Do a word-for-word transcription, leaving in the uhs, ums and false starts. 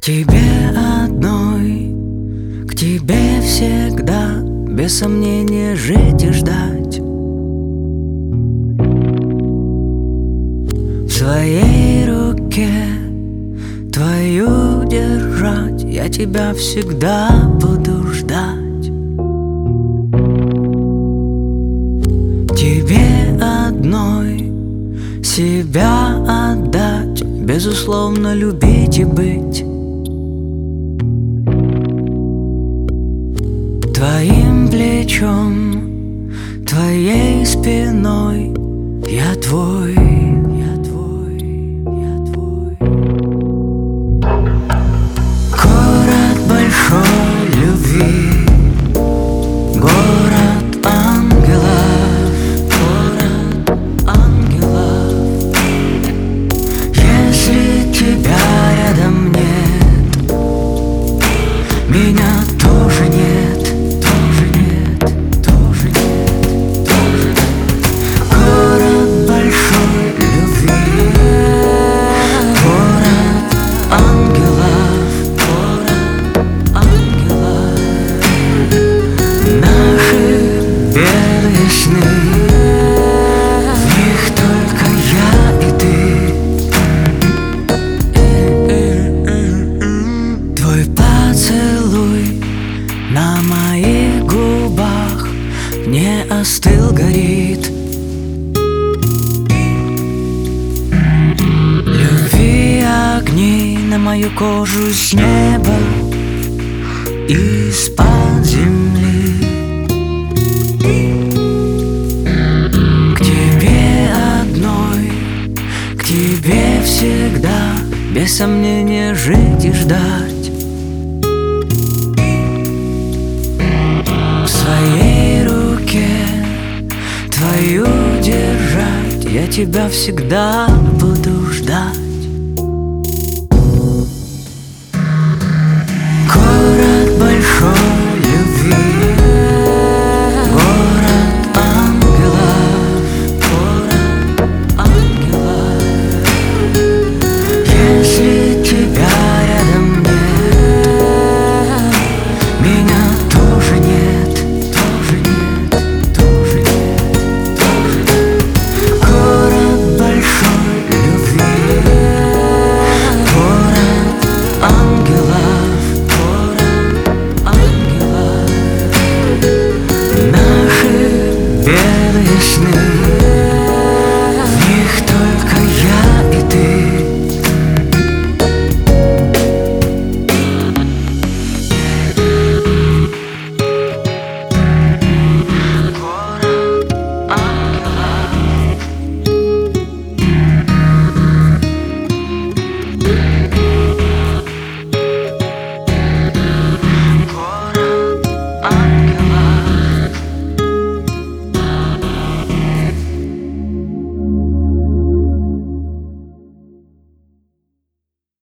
К тебе одной, к тебе всегда, без сомнения жить и ждать. В своей руке твою держать, я тебя всегда буду ждать. Тебе одной себя отдать, безусловно любить и быть. Твоим плечом, твоей спиной я твой, я твой, я твой. Город большой любви, город ангелов, город ангелов. Если тебя рядом нет, меня тоже нет. В них только я и ты. Твой поцелуй на моих губах не остыл, горит. Любви огни на мою кожу с неба, из-под земли. Тебе всегда, без сомнения, жить и ждать. В своей руке твою держать, я тебя всегда